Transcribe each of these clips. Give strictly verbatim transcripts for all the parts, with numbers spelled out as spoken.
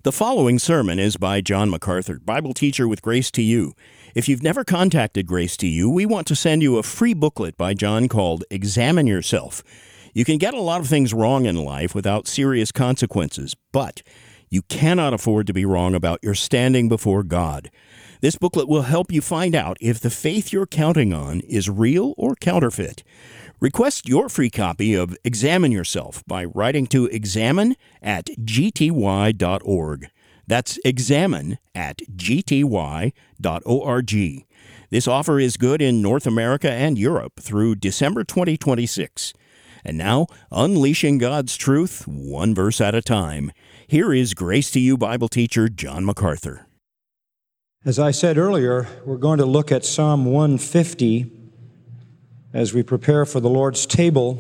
The following sermon is by John MacArthur, Bible teacher with Grace to You. If you've never contacted Grace to You, we want to send you a free booklet by John called Examine Yourself. You can get a lot of things wrong in life without serious consequences, but you cannot afford to be wrong about your standing before God. This booklet will help you find out if the faith you're counting on is real or counterfeit. Request your free copy of Examine Yourself by writing to examine at g t y dot org. That's examine at g t y dot org. This offer is good in North America and Europe through December twenty twenty-six. And now, unleashing God's truth, one verse at a time. Here is Grace to You Bible teacher John MacArthur. As I said earlier, we're going to look at Psalm one fifty as we prepare for the Lord's table.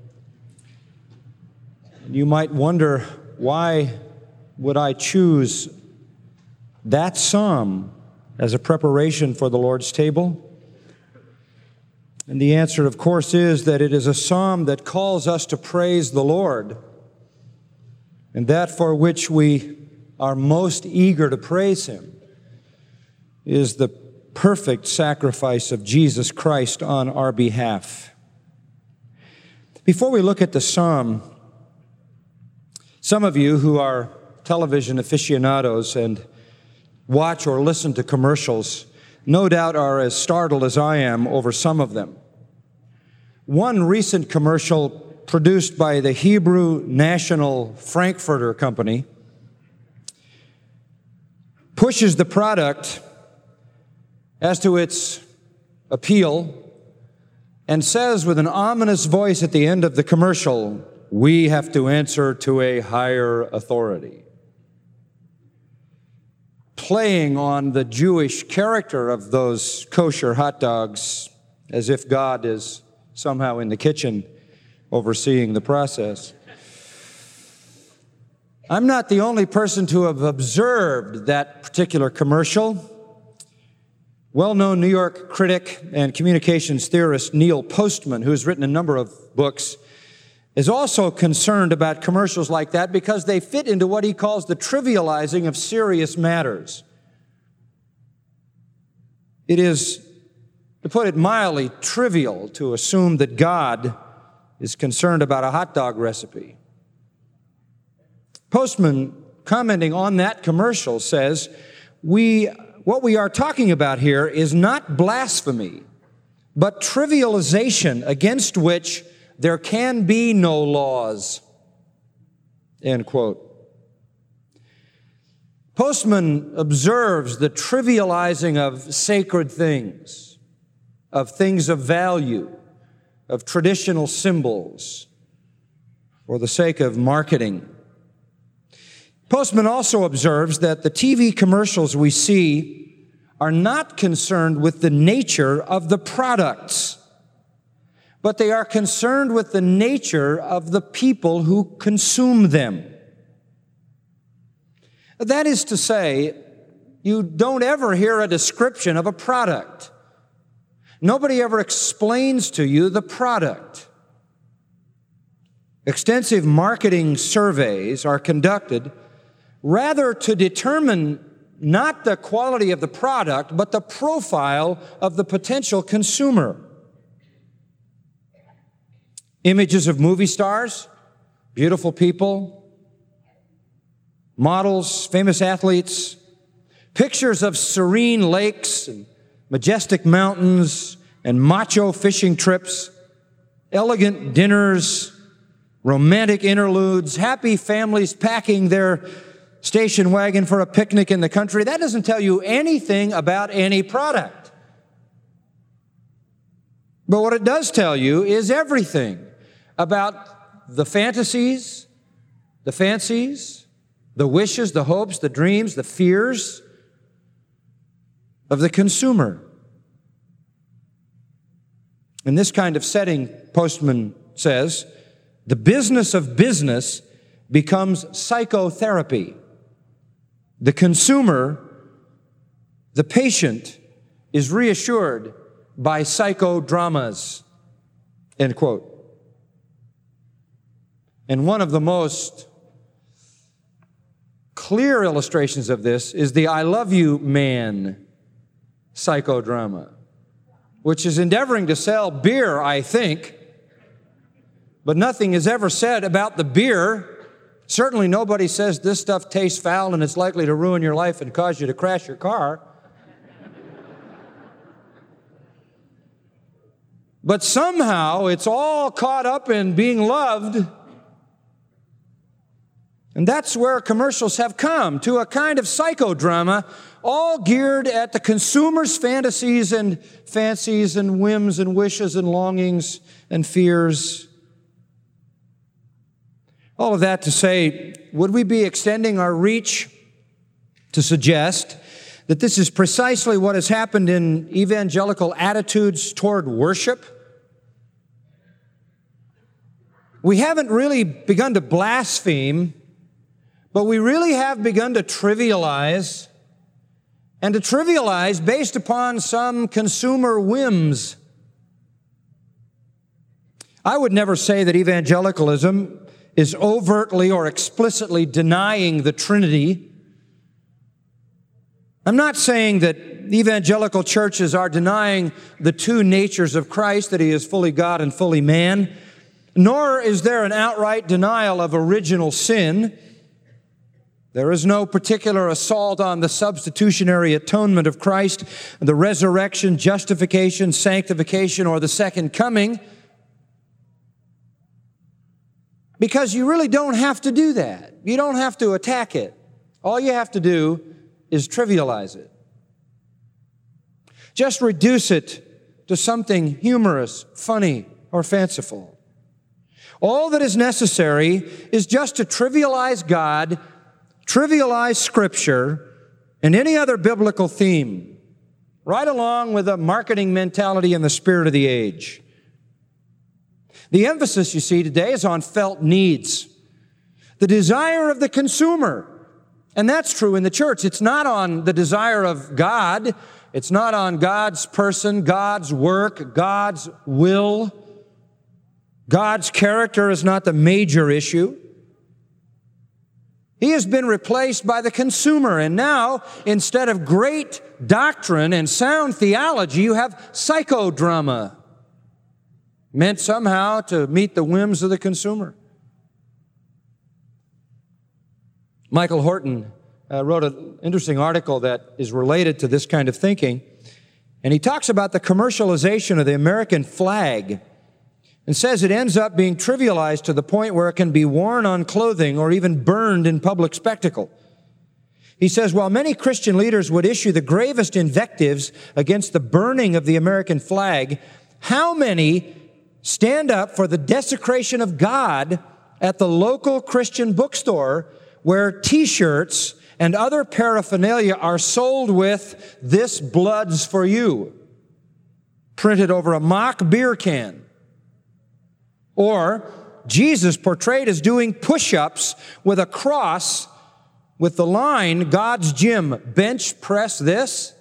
You might wonder, why would I choose that psalm as a preparation for the Lord's table? And the answer, of course, is that it is a psalm that calls us to praise the Lord, and that for which we are most eager to praise Him is the perfect sacrifice of Jesus Christ on our behalf. Before we look at the psalm, some of you who are television aficionados and watch or listen to commercials no doubt are as startled as I am over some of them. One recent commercial produced by the Hebrew National Frankfurter Company pushes the product as to its appeal and says with an ominous voice at the end of the commercial, "We have to answer to a higher authority," playing on the Jewish character of those kosher hot dogs as if God is somehow in the kitchen overseeing the process. I'm not the only person to have observed that particular commercial. Well-known New York critic and communications theorist Neil Postman, who has written a number of books, is also concerned about commercials like that because they fit into what he calls the trivializing of serious matters. It is, to put it mildly, trivial to assume that God is concerned about a hot dog recipe. Postman, commenting on that commercial, says, we... What we are talking about here is not blasphemy, but trivialization against which there can be no laws. End quote. Postman observes the trivializing of sacred things, of things of value, of traditional symbols, for the sake of marketing. Postman also observes that the T V commercials we see are not concerned with the nature of the products, but they are concerned with the nature of the people who consume them. That is to say, you don't ever hear a description of a product. Nobody ever explains to you the product. Extensive marketing surveys are conducted rather to determine not the quality of the product, but the profile of the potential consumer. Images of movie stars, beautiful people, models, famous athletes, pictures of serene lakes and majestic mountains and macho fishing trips, elegant dinners, romantic interludes, happy families packing their station wagon for a picnic in the country. That doesn't tell you anything about any product. But what it does tell you is everything about the fantasies, the fancies, the wishes, the hopes, the dreams, the fears of the consumer. In this kind of setting, Postman says, the business of business becomes psychotherapy. The consumer, the patient, is reassured by psychodramas, end quote. And one of the most clear illustrations of this is the I Love You Man psychodrama, which is endeavoring to sell beer, I think, but nothing is ever said about the beer. Certainly nobody says this stuff tastes foul and it's likely to ruin your life and cause you to crash your car. But somehow it's all caught up in being loved. And that's where commercials have come, to a kind of psychodrama, all geared at the consumer's fantasies and fancies and whims and wishes and longings and fears. All of that to say, would we be extending our reach to suggest that this is precisely what has happened in evangelical attitudes toward worship? We haven't really begun to blaspheme, but we really have begun to trivialize, and to trivialize based upon some consumer whims. I would never say that evangelicalism is overtly or explicitly denying the Trinity. I'm not saying that evangelical churches are denying the two natures of Christ, that He is fully God and fully man, nor is there an outright denial of original sin. There is no particular assault on the substitutionary atonement of Christ, the resurrection, justification, sanctification, or the second coming, because you really don't have to do that. You don't have to attack it. All you have to do is trivialize it. Just reduce it to something humorous, funny, or fanciful. All that is necessary is just to trivialize God, trivialize Scripture, and any other biblical theme, right along with a marketing mentality and the spirit of the age. The emphasis, you see, today is on felt needs, the desire of the consumer. And that's true in the church. It's not on the desire of God. It's not on God's person, God's work, God's will. God's character is not the major issue. He has been replaced by the consumer, and now, instead of great doctrine and sound theology, you have psychodrama, meant somehow to meet the whims of the consumer. Michael Horton uh, wrote an interesting article that is related to this kind of thinking, and he talks about the commercialization of the American flag and says it ends up being trivialized to the point where it can be worn on clothing or even burned in public spectacle. He says, while many Christian leaders would issue the gravest invectives against the burning of the American flag, how many stand up for the desecration of God at the local Christian bookstore where T-shirts and other paraphernalia are sold with "This blood's for you" printed over a mock beer can? Or Jesus portrayed as doing push-ups with a cross with the line, "God's gym, bench press this"?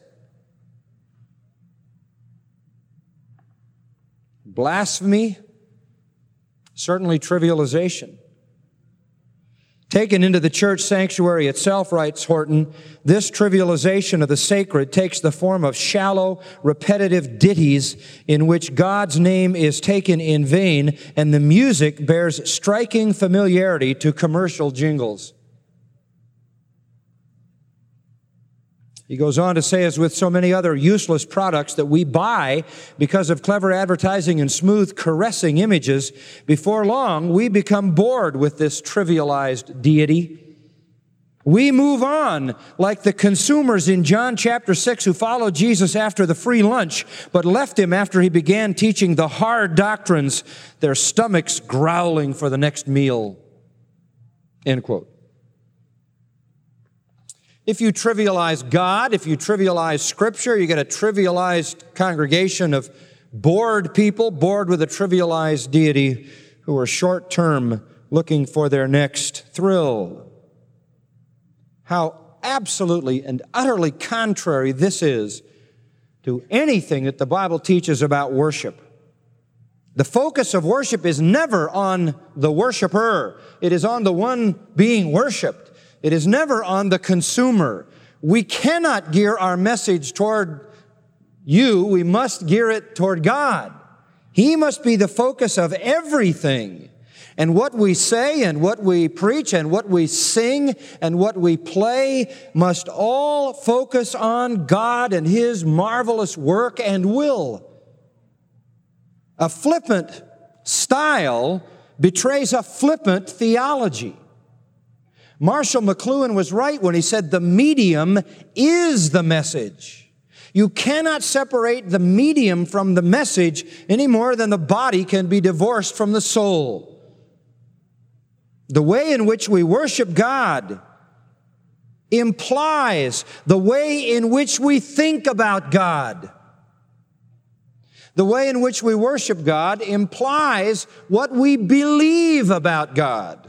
Blasphemy, certainly trivialization. Taken into the church sanctuary itself, writes Horton, this trivialization of the sacred takes the form of shallow, repetitive ditties in which God's name is taken in vain, and the music bears striking familiarity to commercial jingles. He goes on to say, as with so many other useless products that we buy because of clever advertising and smooth, caressing images, before long we become bored with this trivialized deity. We move on like the consumers in John chapter six who followed Jesus after the free lunch, but left Him after He began teaching the hard doctrines, their stomachs growling for the next meal. End quote. If you trivialize God, if you trivialize Scripture, you get a trivialized congregation of bored people, bored with a trivialized deity who are short-term looking for their next thrill. How absolutely and utterly contrary this is to anything that the Bible teaches about worship. The focus of worship is never on the worshiper. It is on the one being worshiped. It is never on the consumer. We cannot gear our message toward you. We must gear it toward God. He must be the focus of everything. And what we say and what we preach and what we sing and what we play must all focus on God and His marvelous work and will. A flippant style betrays a flippant theology. Marshall McLuhan was right when he said the medium is the message. You cannot separate the medium from the message any more than the body can be divorced from the soul. The way in which we worship God implies the way in which we think about God. The way in which we worship God implies what we believe about God.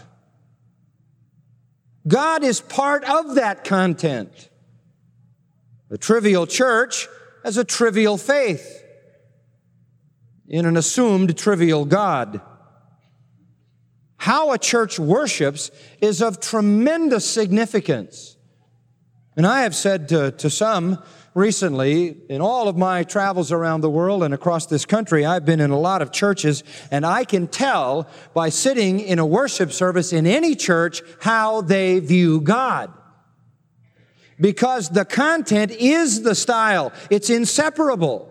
God is part of that content. A trivial church has a trivial faith in an assumed trivial God. How a church worships is of tremendous significance. And I have said to, to some recently, in all of my travels around the world and across this country, I've been in a lot of churches, and I can tell by sitting in a worship service in any church how they view God. Because the content is the style. It's inseparable.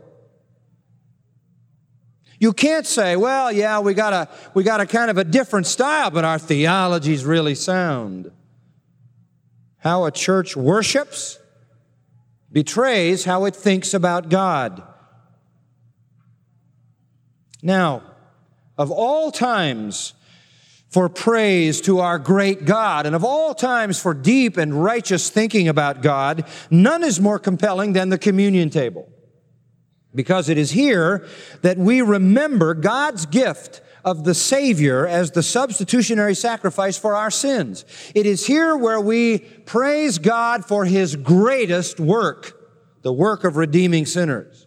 You can't say, well, yeah, we got a, we got a kind of a different style, but our theology's really sound. How a church worships betrays how it thinks about God. Now, of all times for praise to our great God, and of all times for deep and righteous thinking about God, none is more compelling than the communion table. Because it is here that we remember God's gift of the Savior as the substitutionary sacrifice for our sins. It is here where we praise God for His greatest work, the work of redeeming sinners.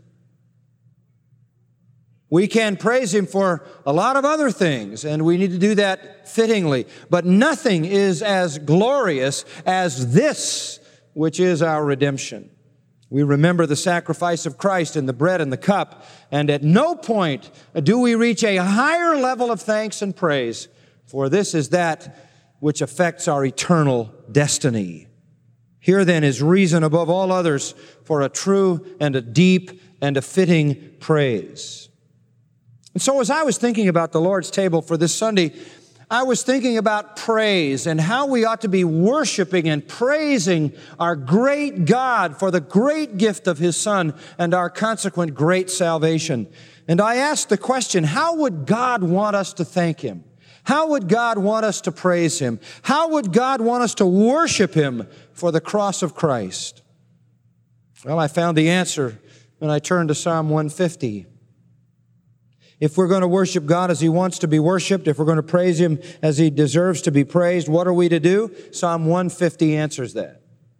We can praise Him for a lot of other things, and we need to do that fittingly. But nothing is as glorious as this, which is our redemption. We remember the sacrifice of Christ in the bread and the cup, and at no point do we reach a higher level of thanks and praise, for this is that which affects our eternal destiny. Here then is reason above all others for a true and a deep and a fitting praise. And so as I was thinking about the Lord's table for this Sunday, I was thinking about praise and how we ought to be worshiping and praising our great God for the great gift of His Son and our consequent great salvation. And I asked the question, how would God want us to thank Him? How would God want us to praise Him? How would God want us to worship Him for the cross of Christ? Well, I found the answer when I turned to Psalm one fifty. If we're going to worship God as He wants to be worshiped, if we're going to praise Him as He deserves to be praised, what are we to do? Psalm one fifty answers that.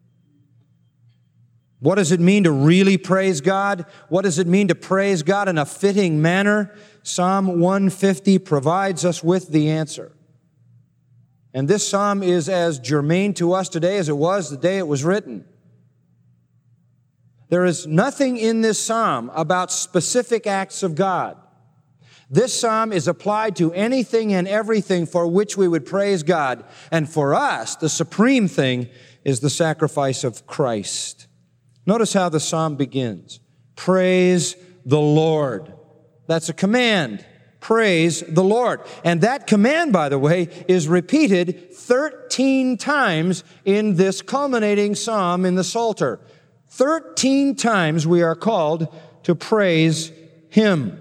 What does it mean to really praise God? What does it mean to praise God in a fitting manner? Psalm one fifty provides us with the answer. And this psalm is as germane to us today as it was the day it was written. There is nothing in this psalm about specific acts of God. This psalm is applied to anything and everything for which we would praise God. And for us, the supreme thing is the sacrifice of Christ. Notice how the psalm begins. Praise the Lord. That's a command. Praise the Lord. And that command, by the way, is repeated thirteen times in this culminating psalm in the Psalter. Thirteen times we are called to praise Him.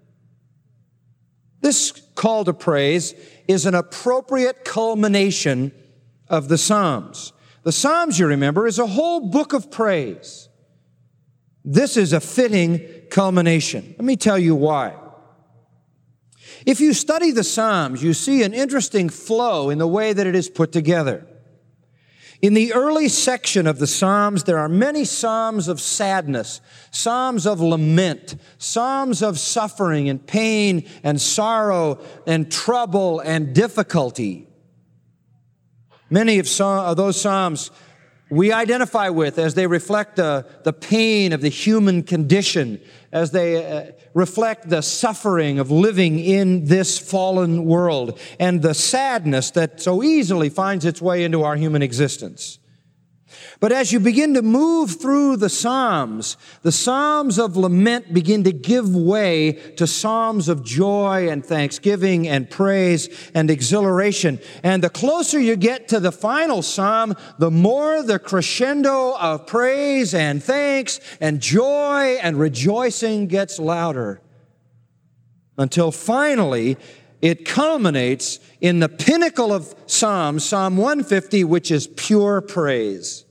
This call to praise is an appropriate culmination of the Psalms. The Psalms, you remember, is a whole book of praise. This is a fitting culmination. Let me tell you why. If you study the Psalms, you see an interesting flow in the way that it is put together. In the early section of the Psalms, there are many psalms of sadness, psalms of lament, psalms of suffering and pain and sorrow and trouble and difficulty. Many of, some, of those Psalms we identify with as they reflect the, the pain of the human condition, as they uh, reflect the suffering of living in this fallen world and the sadness that so easily finds its way into our human existence. But as you begin to move through the Psalms, the Psalms of lament begin to give way to Psalms of joy and thanksgiving and praise and exhilaration. And the closer you get to the final Psalm, the more the crescendo of praise and thanks and joy and rejoicing gets louder, until finally it culminates in the pinnacle of Psalms, Psalm one fifty, which is pure praise.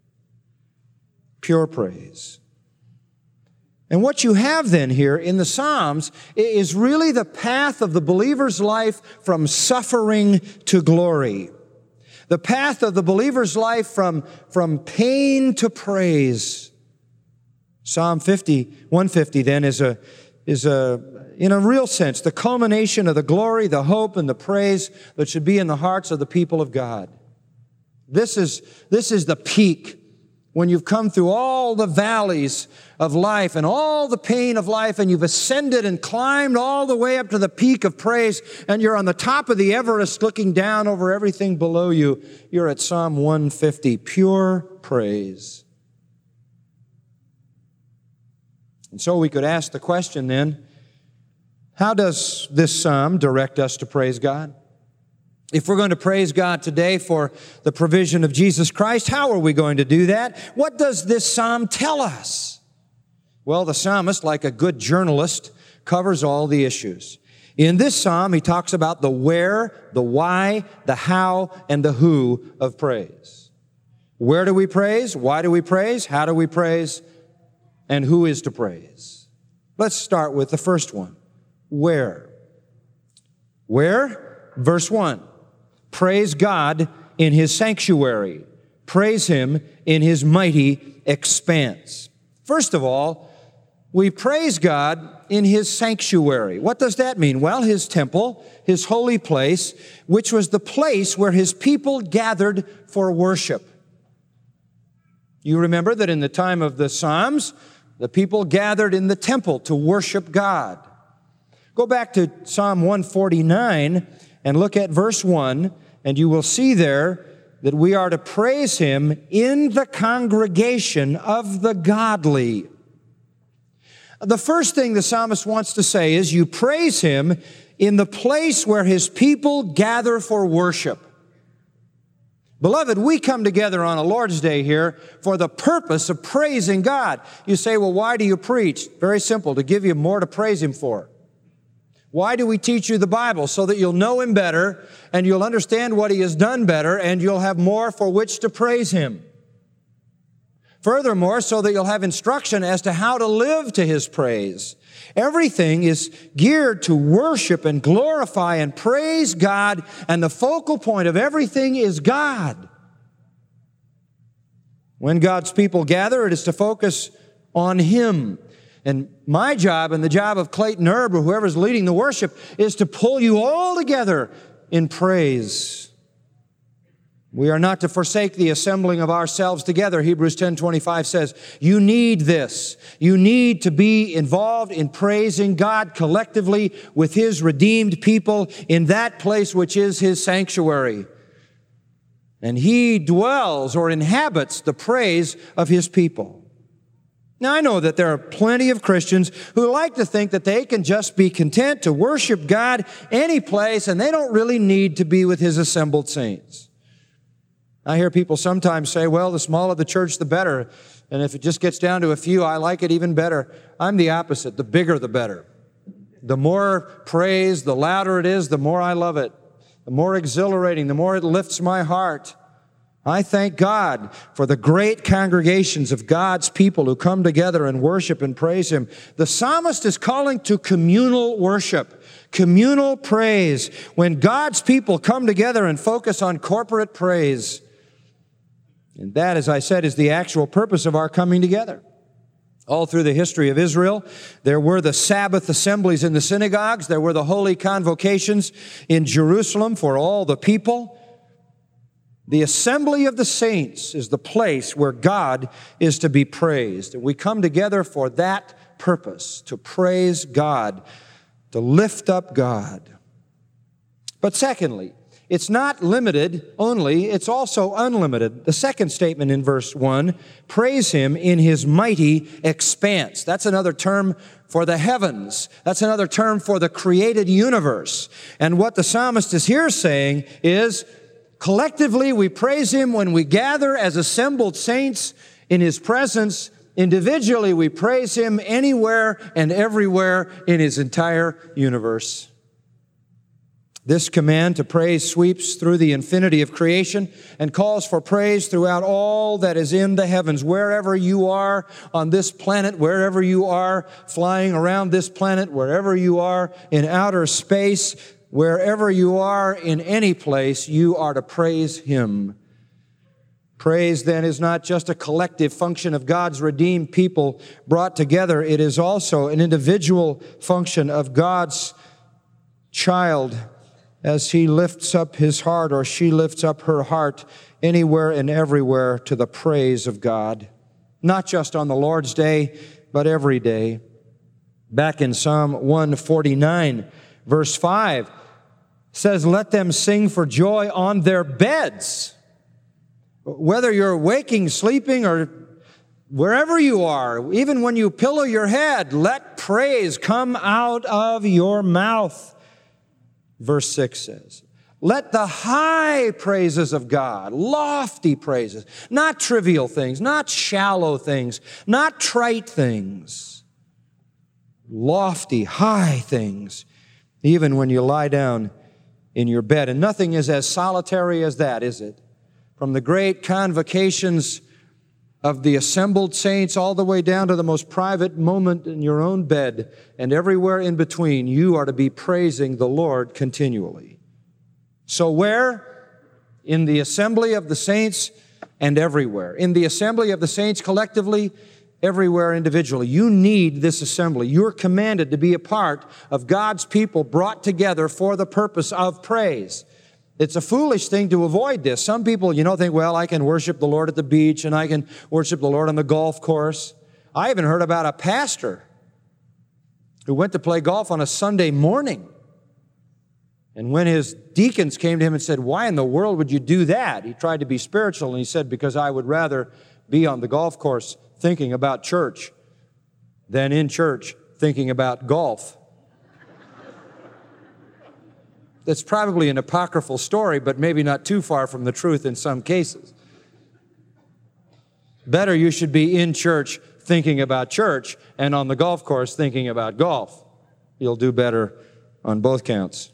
Pure praise. And what you have then here in the Psalms is really the path of the believer's life from suffering to glory. The path of the believer's life from, from pain to praise. Psalm fifty, one fifty then is a, is a, in a real sense, the culmination of the glory, the hope, and the praise that should be in the hearts of the people of God. This is, this is the peak. When you've come through all the valleys of life and all the pain of life, and you've ascended and climbed all the way up to the peak of praise, and you're on the top of the Everest looking down over everything below you, you're at Psalm one fifty, pure praise. And so we could ask the question then, how does this psalm direct us to praise God? If we're going to praise God today for the provision of Jesus Christ, how are we going to do that? What does this psalm tell us? Well, the psalmist, like a good journalist, covers all the issues. In this psalm, he talks about the where, the why, the how, and the who of praise. Where do we praise? Why do we praise? How do we praise? And who is to praise? Let's start with the first one. Where? Where? Verse one. Praise God in His sanctuary. Praise Him in His mighty expanse. First of all, we praise God in His sanctuary. What does that mean? Well, His temple, His holy place, which was the place where His people gathered for worship. You remember that in the time of the Psalms, the people gathered in the temple to worship God. Go back to Psalm one forty-nine and look at verse one, and you will see there that we are to praise Him in the congregation of the godly. The first thing the psalmist wants to say is you praise Him in the place where His people gather for worship. Beloved, we come together on a Lord's Day here for the purpose of praising God. You say, well, why do you preach? Very simple, to give you more to praise Him for. Why do we teach you the Bible? So that you'll know Him better and you'll understand what He has done better and you'll have more for which to praise Him. Furthermore, so that you'll have instruction as to how to live to His praise. Everything is geared to worship and glorify and praise God, and the focal point of everything is God. When God's people gather, it is to focus on Him. And my job and the job of Clayton Erb or whoever's leading the worship is to pull you all together in praise. We are not to forsake the assembling of ourselves together. Hebrews ten twenty-five says, you need this. You need to be involved in praising God collectively with His redeemed people in that place which is His sanctuary. And He dwells or inhabits the praise of His people. Now, I know that there are plenty of Christians who like to think that they can just be content to worship God any place and they don't really need to be with His assembled saints. I hear people sometimes say, well, the smaller the church, the better. And if it just gets down to a few, I like it even better. I'm the opposite. The bigger, the better. The more praise, the louder it is, the more I love it. The more exhilarating, the more it lifts my heart. I thank God for the great congregations of God's people who come together and worship and praise Him. The psalmist is calling to communal worship, communal praise, when God's people come together and focus on corporate praise. And that, as I said, is the actual purpose of our coming together. All through the history of Israel, there were the Sabbath assemblies in the synagogues. There were the holy convocations in Jerusalem for all the people. The assembly of the saints is the place where God is to be praised. And we come together for that purpose, to praise God, to lift up God. But secondly, it's not limited only, it's also unlimited. The second statement in verse one, praise Him in His mighty expanse. That's another term for the heavens. That's another term for the created universe. And what the psalmist is here saying is, collectively we praise Him when we gather as assembled saints in His presence. Individually we praise Him anywhere and everywhere in His entire universe. This command to praise sweeps through the infinity of creation and calls for praise throughout all that is in the heavens. Wherever you are on this planet, wherever you are flying around this planet, wherever you are in outer space, wherever you are in any place, you are to praise Him. Praise, then, is not just a collective function of God's redeemed people brought together. It is also an individual function of God's child as he lifts up his heart or she lifts up her heart anywhere and everywhere to the praise of God. Not just on the Lord's day, but every day. Back in Psalm one forty-nine, verse five, says, let them sing for joy on their beds. Whether you're waking, sleeping, or wherever you are, even when you pillow your head, let praise come out of your mouth. Verse six says, let the high praises of God, lofty praises, not trivial things, not shallow things, not trite things, lofty, high things, even when you lie down in your bed. And nothing is as solitary as that, is it? From the great convocations of the assembled saints all the way down to the most private moment in your own bed and everywhere in between, you are to be praising the Lord continually. So where? In the assembly of the saints and everywhere. In the assembly of the saints collectively, everywhere individually. You need this assembly. You're commanded to be a part of God's people brought together for the purpose of praise. It's a foolish thing to avoid this. Some people, you know, think, well, I can worship the Lord at the beach and I can worship the Lord on the golf course. I even heard about a pastor who went to play golf on a Sunday morning. And when his deacons came to him and said, why in the world would you do that? He tried to be spiritual and he said, because I would rather be on the golf course thinking about church than in church thinking about golf. That's probably an apocryphal story, but maybe not too far from the truth in some cases. Better you should be in church thinking about church and on the golf course thinking about golf. You'll do better on both counts.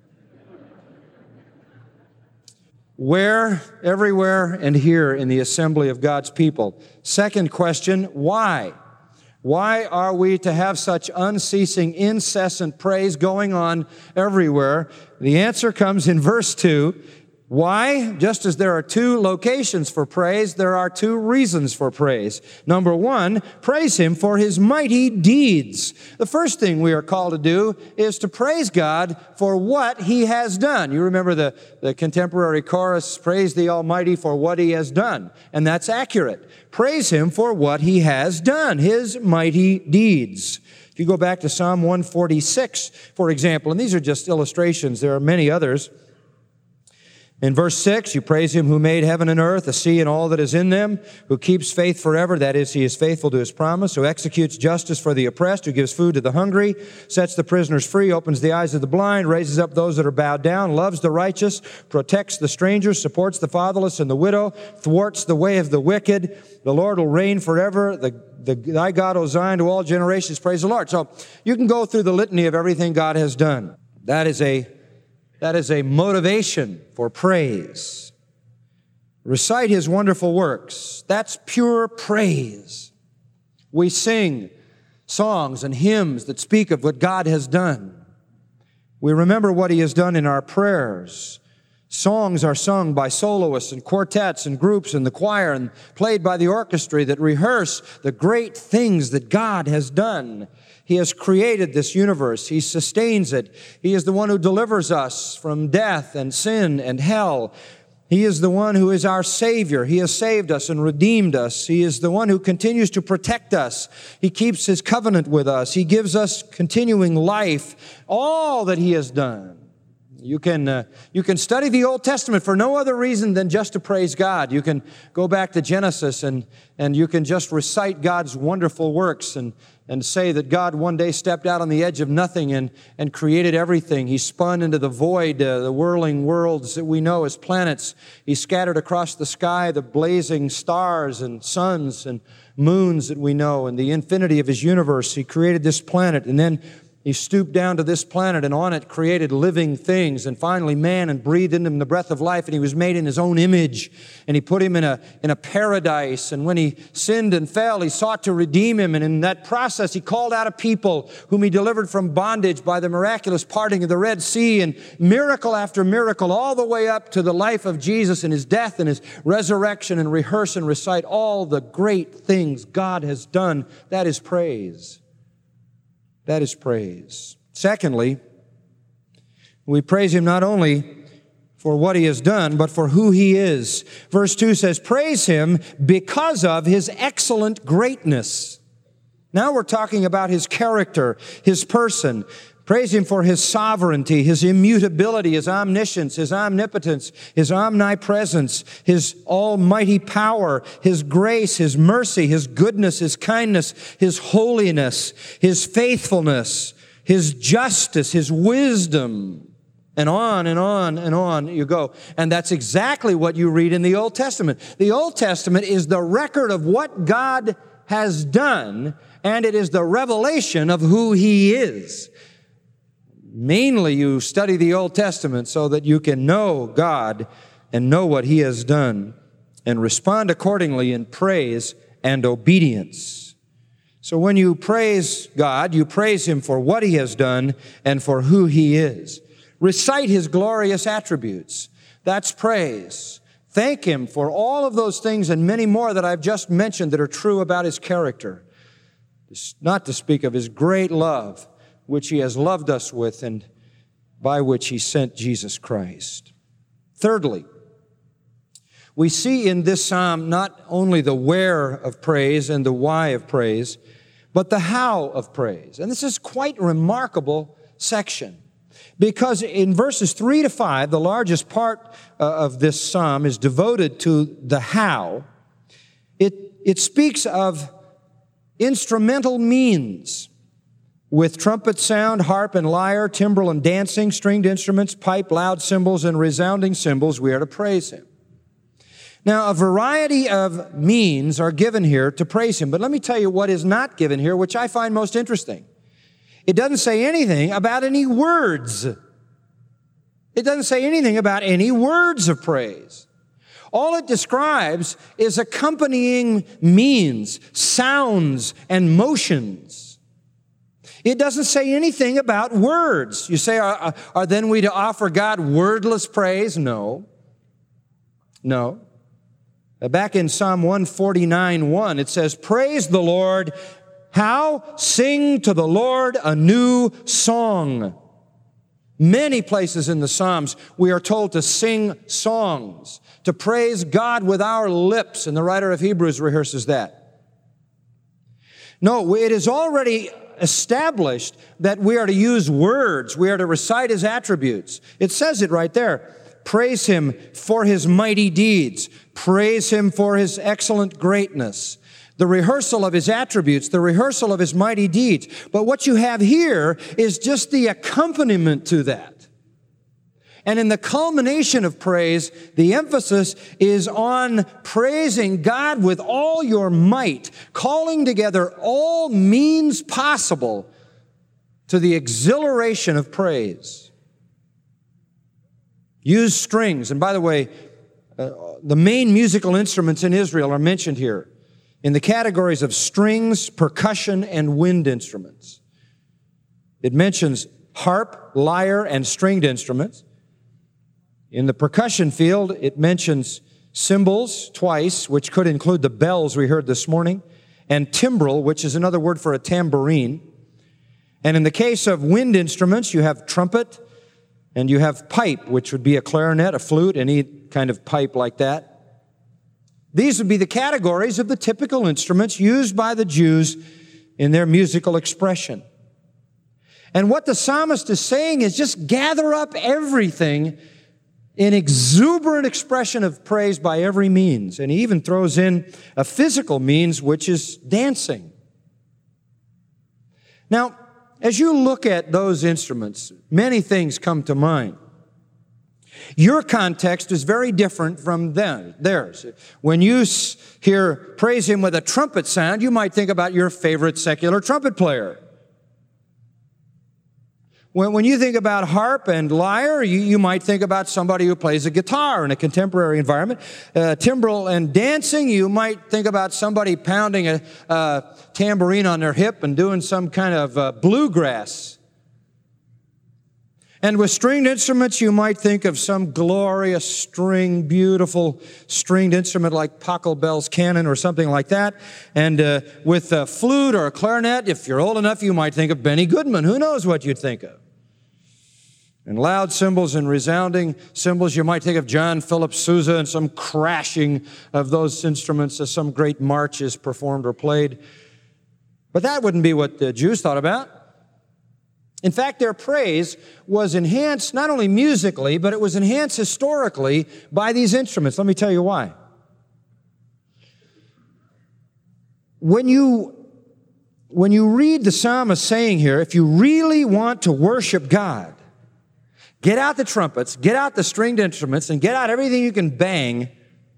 Where, everywhere, and here in the assembly of God's people. Second question, why? Why are we to have such unceasing, incessant praise going on everywhere? The answer comes in verse two. Why? Just as there are two locations for praise, there are two reasons for praise. Number one, praise Him for His mighty deeds. The first thing we are called to do is to praise God for what He has done. You remember the, the contemporary chorus, praise the Almighty for what He has done. And that's accurate. Praise Him for what He has done, His mighty deeds. If you go back to Psalm one forty-six, for example, and these are just illustrations, there are many others. In verse six, you praise Him who made heaven and earth, the sea and all that is in them, who keeps faith forever, that is, He is faithful to His promise, who executes justice for the oppressed, who gives food to the hungry, sets the prisoners free, opens the eyes of the blind, raises up those that are bowed down, loves the righteous, protects the stranger, supports the fatherless and the widow, thwarts the way of the wicked. The Lord will reign forever. The, the, thy God, O Zion, to all generations, praise the Lord. So you can go through the litany of everything God has done. That is a That is a motivation for praise. Recite His wonderful works. That's pure praise. We sing songs and hymns that speak of what God has done. We remember what He has done in our prayers. Songs are sung by soloists and quartets and groups in the choir and played by the orchestra that rehearse the great things that God has done. He has created this universe. He sustains it. He is the one who delivers us from death and sin and hell. He is the one who is our Savior. He has saved us and redeemed us. He is the one who continues to protect us. He keeps His covenant with us. He gives us continuing life. All that He has done. You can, uh, you can study the Old Testament for no other reason than just to praise God. You can go back to Genesis and, and you can just recite God's wonderful works and, and say that God one day stepped out on the edge of nothing and, and created everything. He spun into the void, uh, the whirling worlds that we know as planets. He scattered across the sky the blazing stars and suns and moons that we know and the infinity of His universe. He created this planet, and then He stooped down to this planet and on it created living things, and finally man, and breathed into him the breath of life, and he was made in His own image, and He put him in a, in a paradise. And when he sinned and fell, He sought to redeem him, and in that process He called out a people whom He delivered from bondage by the miraculous parting of the Red Sea, and miracle after miracle, all the way up to the life of Jesus and His death and His resurrection, and rehearse and recite all the great things God has done. That is praise. That is praise. Secondly, we praise Him not only for what He has done, but for who He is. Verse two says, praise Him because of His excellent greatness. Now we're talking about His character, His person. Praise Him for His sovereignty, His immutability, His omniscience, His omnipotence, His omnipresence, His almighty power, His grace, His mercy, His goodness, His kindness, His holiness, His faithfulness, His justice, His wisdom, and on and on and on you go. And that's exactly what you read in the Old Testament. The Old Testament is the record of what God has done, and it is the revelation of who He is. Mainly you study the Old Testament so that you can know God and know what He has done and respond accordingly in praise and obedience. So when you praise God, you praise Him for what He has done and for who He is. Recite His glorious attributes. That's praise. Thank Him for all of those things and many more that I've just mentioned that are true about His character. Not to speak of His great love, which He has loved us with and by which He sent Jesus Christ. Thirdly, we see in this psalm not only the where of praise and the why of praise, but the how of praise. And this is quite a remarkable section, because in verses three to five, the largest part of this psalm is devoted to the how. It, it speaks of instrumental means, with trumpet sound, harp and lyre, timbrel and dancing, stringed instruments, pipe, loud cymbals, and resounding cymbals, we are to praise Him. Now, a variety of means are given here to praise Him, but let me tell you what is not given here, which I find most interesting. It doesn't say anything about any words. It doesn't say anything about any words of praise. All it describes is accompanying means, sounds, and motions. It doesn't say anything about words. You say, are, are then we to offer God wordless praise? No. No. Back in Psalm one forty-nine, one, it says, praise the Lord. How? Sing to the Lord a new song. Many places in the Psalms we are told to sing songs, to praise God with our lips, and the writer of Hebrews rehearses that. No, it is already established that we are to use words. We are to recite His attributes. It says it right there. Praise Him for His mighty deeds. Praise Him for His excellent greatness. The rehearsal of His attributes, the rehearsal of His mighty deeds. But what you have here is just the accompaniment to that. And in the culmination of praise, the emphasis is on praising God with all your might, calling together all means possible to the exhilaration of praise. Use strings. And by the way, uh, the main musical instruments in Israel are mentioned here in the categories of strings, percussion, and wind instruments. It mentions harp, lyre, and stringed instruments. In the percussion field, it mentions cymbals twice, which could include the bells we heard this morning, and timbrel, which is another word for a tambourine. And in the case of wind instruments, you have trumpet, and you have pipe, which would be a clarinet, a flute, and kind of pipe like that. These would be the categories of the typical instruments used by the Jews in their musical expression. And what the psalmist is saying is just gather up everything in exuberant expression of praise by every means. And he even throws in a physical means, which is dancing. Now, as you look at those instruments, many things come to mind. Your context is very different from them, theirs. When you hear praise him with a trumpet sound, you might think about your favorite secular trumpet player. When, when you think about harp and lyre, you, you might think about somebody who plays a guitar in a contemporary environment. Uh, timbrel and dancing, you might think about somebody pounding a, a tambourine on their hip and doing some kind of uh, bluegrass. And with stringed instruments, you might think of some glorious string, beautiful stringed instrument like Pachelbel's cannon or something like that. And uh, with a flute or a clarinet, if you're old enough, you might think of Benny Goodman. Who knows what you'd think of? And loud cymbals and resounding cymbals, you might think of John Philip Sousa and some crashing of those instruments as some great march is performed or played. But that wouldn't be what the Jews thought about. In fact, their praise was enhanced not only musically, but it was enhanced historically by these instruments. Let me tell you why. When you, when you read the psalmist saying here, if you really want to worship God, get out the trumpets, get out the stringed instruments, and get out everything you can bang.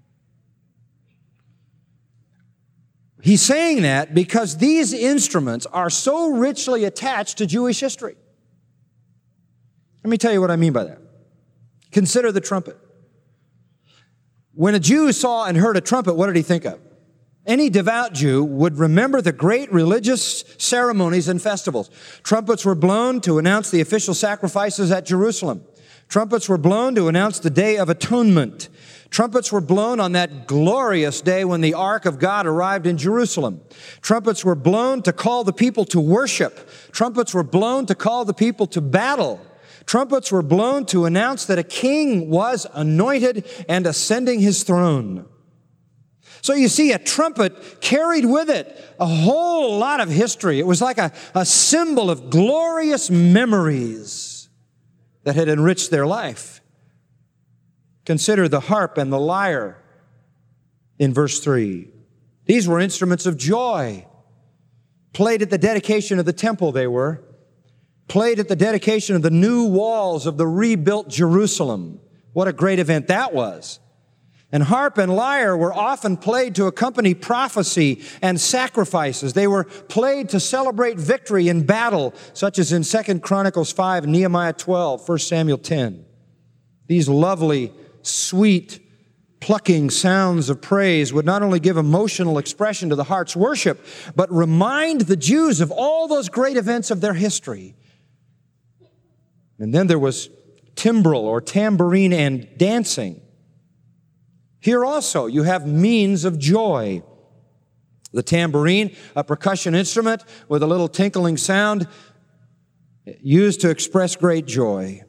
He's saying that because these instruments are so richly attached to Jewish history. Let me tell you what I mean by that. Consider the trumpet. When a Jew saw and heard a trumpet, what did he think of? Any devout Jew would remember the great religious ceremonies and festivals. Trumpets were blown to announce the official sacrifices at Jerusalem. Trumpets were blown to announce the Day of Atonement. Trumpets were blown on that glorious day when the Ark of God arrived in Jerusalem. Trumpets were blown to call the people to worship. Trumpets were blown to call the people to battle. Trumpets were blown to announce that a king was anointed and ascending his throne. So you see, a trumpet carried with it a whole lot of history. It was like a, a symbol of glorious memories that had enriched their life. Consider the harp and the lyre in verse three. These were instruments of joy. Played at the dedication of the temple, they were. Played at the dedication of the new walls of the rebuilt Jerusalem. What a great event that was. And harp and lyre were often played to accompany prophecy and sacrifices. They were played to celebrate victory in battle, such as in Second Chronicles five, Nehemiah twelve, First Samuel ten. These lovely, sweet, plucking sounds of praise would not only give emotional expression to the heart's worship, but remind the Jews of all those great events of their history. And then there was timbrel or tambourine and dancing. Here also you have means of joy. The tambourine, a percussion instrument with a little tinkling sound, used to express great joy.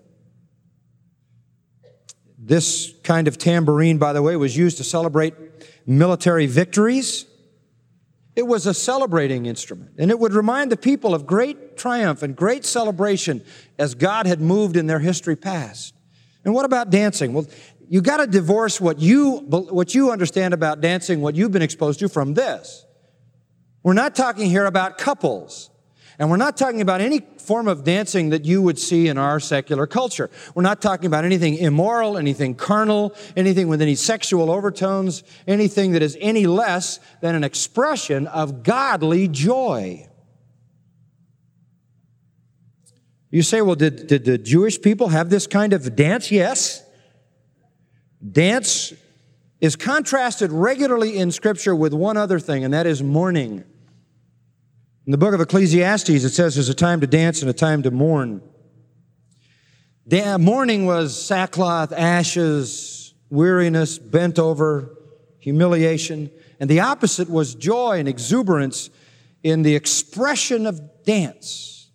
This kind of tambourine, by the way, was used to celebrate military victories. It was a celebrating instrument, and it would remind the people of great triumph and great celebration as God had moved in their history past. And what about dancing? Well, you got to divorce what you, what you understand about dancing, what you've been exposed to, from this. We're not talking here about couples. And we're not talking about any form of dancing that you would see in our secular culture. We're not talking about anything immoral, anything carnal, anything with any sexual overtones, anything that is any less than an expression of godly joy. You say, well, did, did the Jewish people have this kind of dance? Yes. Dance is contrasted regularly in Scripture with one other thing, and that is mourning. In the book of Ecclesiastes, it says there's a time to dance and a time to mourn. Da- mourning was sackcloth, ashes, weariness, bent over, humiliation. And the opposite was joy and exuberance in the expression of dance.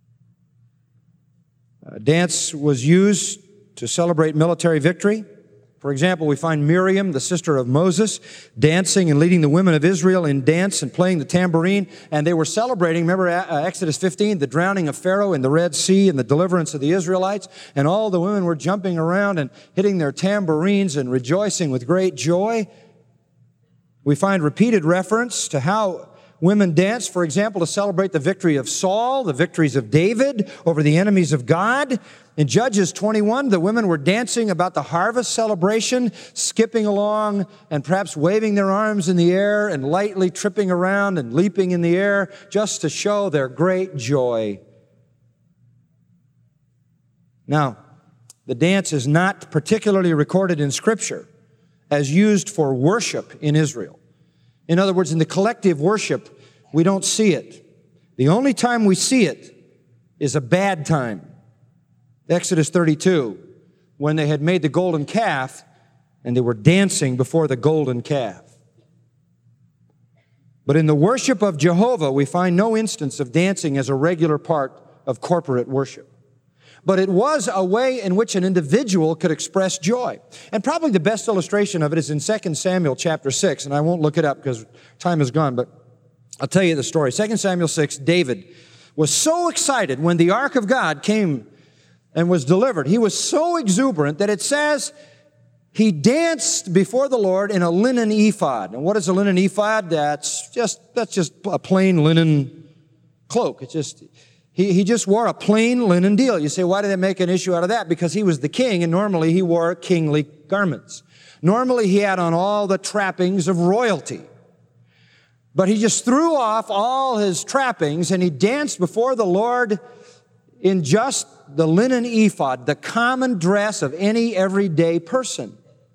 Uh, dance was used to celebrate military victory. For example, we find Miriam, the sister of Moses, dancing and leading the women of Israel in dance and playing the tambourine. And they were celebrating, remember uh, Exodus fifteen, the drowning of Pharaoh in the Red Sea and the deliverance of the Israelites. And all the women were jumping around and hitting their tambourines and rejoicing with great joy. We find repeated reference to how women danced, for example, to celebrate the victory of Saul, the victories of David over the enemies of God. In Judges twenty-one, the women were dancing about the harvest celebration, skipping along and perhaps waving their arms in the air and lightly tripping around and leaping in the air just to show their great joy. Now, the dance is not particularly recorded in Scripture as used for worship in Israel. In other words, in the collective worship, we don't see it. The only time we see it is a bad time. Exodus thirty-two, when they had made the golden calf and they were dancing before the golden calf. But in the worship of Jehovah, we find no instance of dancing as a regular part of corporate worship. But it was a way in which an individual could express joy. And probably the best illustration of it is in Second Samuel chapter six, and I won't look it up because time is gone, but I'll tell you the story. Second Samuel six, David was so excited when the ark of God came and was delivered. He was so exuberant that it says he danced before the Lord in a linen ephod. And what is a linen ephod? That's just, that's just a plain linen cloak. It's just, he, he just wore a plain linen deal. You say, why did they make an issue out of that? Because he was the king, and normally he wore kingly garments. Normally he had on all the trappings of royalty. But he just threw off all his trappings and he danced before the Lord in just the linen ephod, the common dress of any everyday person.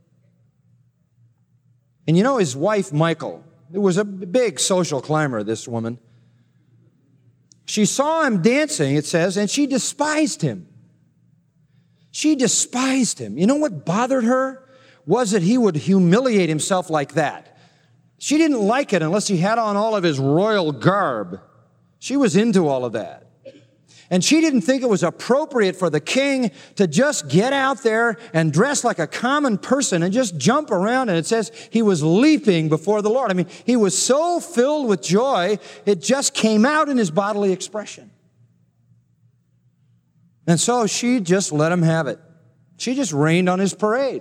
And you know his wife, Michal, who was a big social climber, this woman, she saw him dancing, it says, and she despised him. She despised him. You know what bothered her? Was that he would humiliate himself like that. She didn't like it unless he had on all of his royal garb. She was into all of that. And she didn't think it was appropriate for the king to just get out there and dress like a common person and just jump around. And it says he was leaping before the Lord. I mean, he was so filled with joy, it just came out in his bodily expression. And so she just let him have it. She just rained on his parade.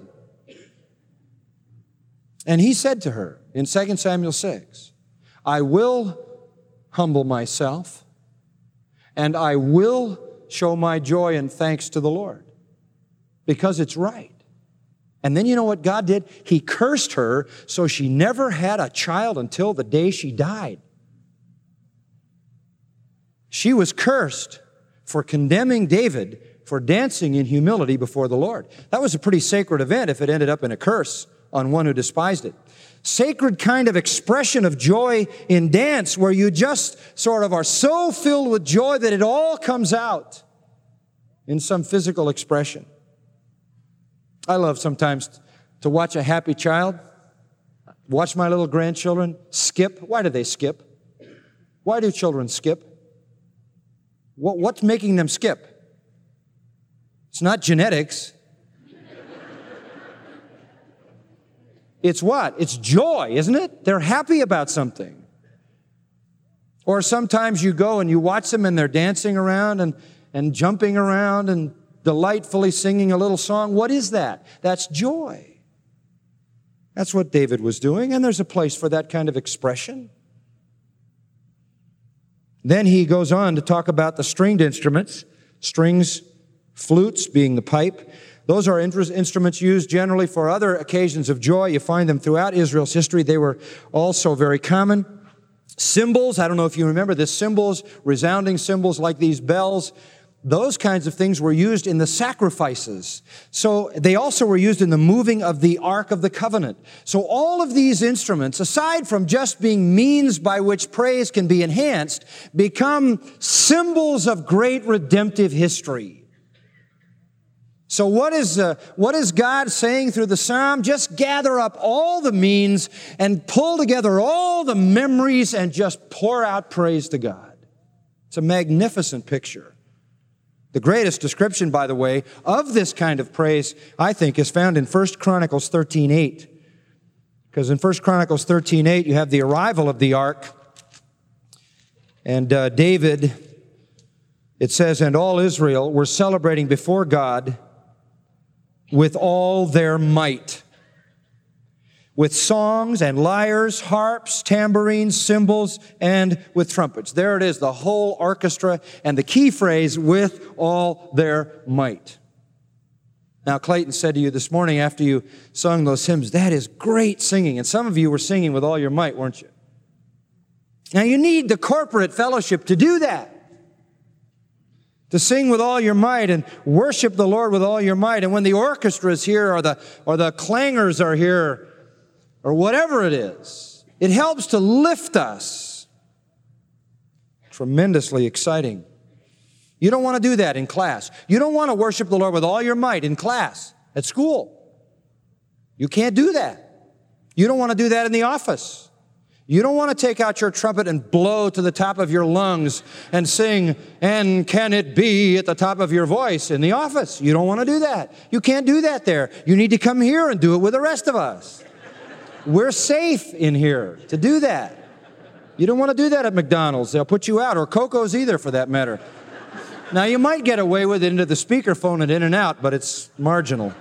And he said to her in Second Samuel six, I will humble myself, and I will show my joy and thanks to the Lord, because it's right. And then you know what God did? He cursed her so she never had a child until the day she died. She was cursed for condemning David for dancing in humility before the Lord. That was a pretty sacred event if it ended up in a curse on one who despised it. Sacred kind of expression of joy in dance where you just sort of are so filled with joy that it all comes out in some physical expression. I love sometimes to watch a happy child, watch my little grandchildren skip. Why do they skip? Why do children skip? What, what's making them skip? It's not genetics. It's what? It's joy, isn't it? They're happy about something. Or sometimes you go and you watch them and they're dancing around and, and jumping around and delightfully singing a little song. What is that? That's joy. That's what David was doing, and there's a place for that kind of expression. Then he goes on to talk about the stringed instruments, strings, flutes being the pipe. Those are instruments used generally for other occasions of joy. You find them throughout Israel's history. They were also very common. Cymbals, I don't know if you remember this, cymbals, resounding cymbals like these bells. Those kinds of things were used in the sacrifices. So they also were used in the moving of the Ark of the Covenant. So all of these instruments, aside from just being means by which praise can be enhanced, become symbols of great redemptive history. So what is, uh, what is God saying through the psalm? Just gather up all the means and pull together all the memories and just pour out praise to God. It's a magnificent picture The greatest description, by the way, of this kind of praise, I think, is found in First Chronicles thirteen eight. Because in First Chronicles thirteen eight, you have the arrival of the ark. And uh, David, it says, and all Israel were celebrating before God with all their might, with songs and lyres, harps, tambourines, cymbals, and with trumpets. There it is, the whole orchestra, and the key phrase, with all their might. Now, Clayton said to you this morning after you sung those hymns, that is great singing. And some of you were singing with all your might, weren't you? Now, you need the corporate fellowship to do that. To sing with all your might and worship the Lord with all your might. And when the orchestra is here or the, or the clangers are here or whatever it is, it helps to lift us. Tremendously exciting. You don't want to do that in class. You don't want to worship the Lord with all your might in class, at school. You can't do that. You don't want to do that in the office. You don't want to take out your trumpet and blow to the top of your lungs and sing, and can it be at the top of your voice in the office. You don't want to do that. You can't do that there. You need to come here and do it with the rest of us. We're safe in here to do that. You don't want to do that at McDonald's. They'll put you out, or Coco's either for that matter. Now, you might get away with it into the speakerphone and in and out, but it's marginal.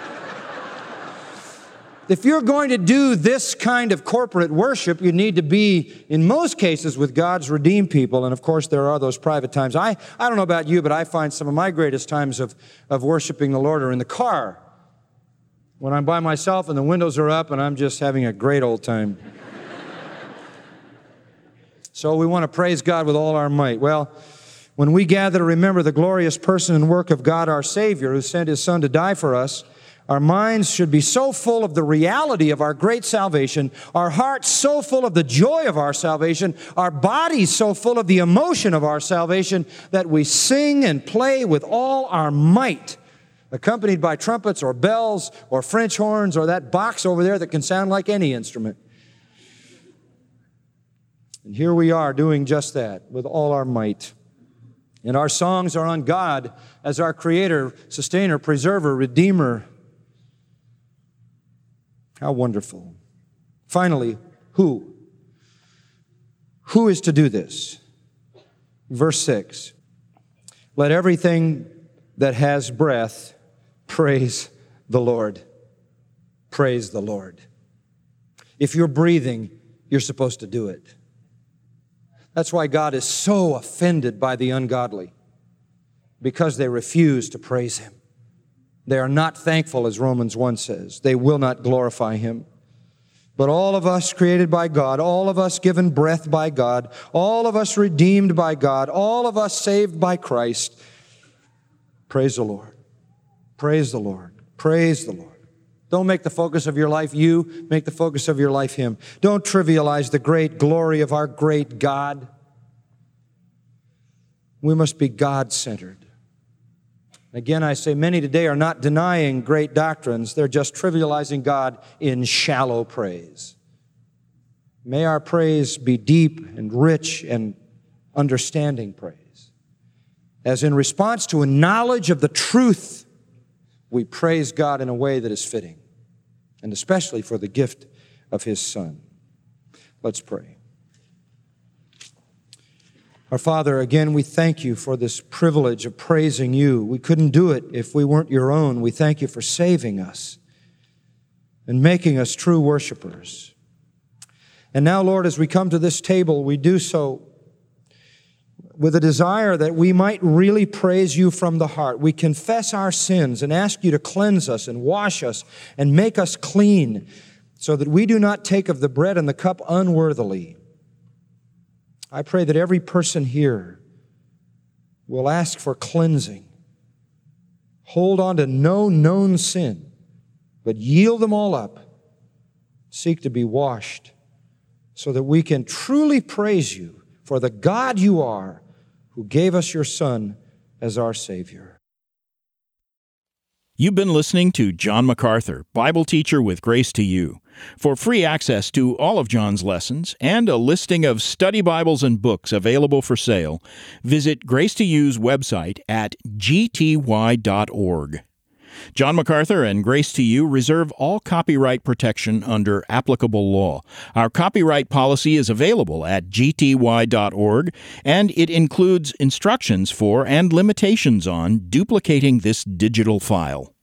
If you're going to do this kind of corporate worship, you need to be, in most cases, with God's redeemed people. And, of course, there are those private times. I, I don't know about you, but I find some of my greatest times of, of worshiping the Lord are in the car. When I'm by myself and the windows are up and I'm just having a great old time. So we want to praise God with all our might. Well, when we gather to remember the glorious person and work of God our Savior, who sent His Son to die for us, our minds should be so full of the reality of our great salvation, our hearts so full of the joy of our salvation, our bodies so full of the emotion of our salvation, that we sing and play with all our might, accompanied by trumpets or bells or French horns or that box over there that can sound like any instrument. And here we are doing just that with all our might. And our songs are on God as our Creator, Sustainer, Preserver, Redeemer. How wonderful. Finally, who? Who is to do this? Verse six. Let everything that has breath praise the Lord. Praise the Lord. If you're breathing, you're supposed to do it. That's why God is so offended by the ungodly, because they refuse to praise Him. They are not thankful, as Romans one says. They will not glorify Him. But all of us created by God, all of us given breath by God, all of us redeemed by God, all of us saved by Christ, praise the Lord. Praise the Lord. Praise the Lord. Don't make the focus of your life you. Make the focus of your life Him. Don't trivialize the great glory of our great God. We must be God-centered. Again, I say many today are not denying great doctrines. They're just trivializing God in shallow praise. May our praise be deep and rich and understanding praise. As in response to a knowledge of the truth, we praise God in a way that is fitting, and especially for the gift of His Son. Let's pray. Our Father, again, we thank You for this privilege of praising You. We couldn't do it if we weren't Your own. We thank You for saving us and making us true worshipers. And now, Lord, as we come to this table, we do so with a desire that we might really praise You from the heart. We confess our sins and ask You to cleanse us and wash us and make us clean, so that we do not take of the bread and the cup unworthily. I pray that every person here will ask for cleansing, hold on to no known sin, but yield them all up, seek to be washed, so that we can truly praise You for the God You are, who gave us Your Son as our Savior. You've been listening to John MacArthur, Bible teacher with Grace to You. For free access to all of John's lessons and a listing of study Bibles and books available for sale, visit Grace to You's website at g t y dot org. John MacArthur and Grace to You reserve all copyright protection under applicable law. Our copyright policy is available at g t y dot org, and it includes instructions for and limitations on duplicating this digital file.